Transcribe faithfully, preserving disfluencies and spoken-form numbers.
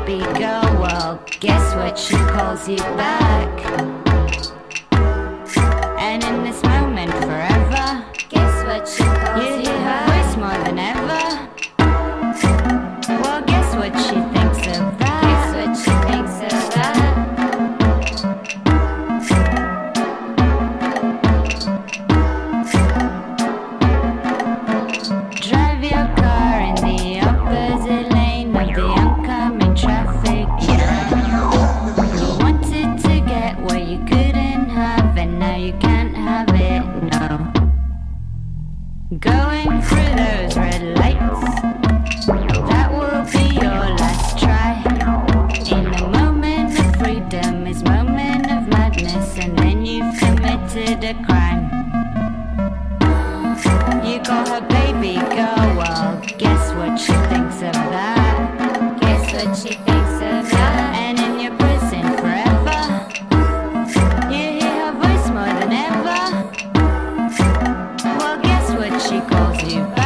baby girl, well, guess what? She calls you back. And in this moment forever, guess what? She calls you, you hear her voice more than ever. Well, guess what she thinks of that? Guess what she thinks of that? Drive your car in the opposite lane of the oncoming traffic. Yeah. You wanted to get what you couldn't have, and now you can't have it. No. Going through those red lights, that will be your last try. In the moment of freedom is moment of madness, and then you've committed a crime. You call her baby girl, well, guess what she thinks of that? Guess what she thinks of that? And in your prison forever, you hear her voice more than ever. Well, guess what she calls you?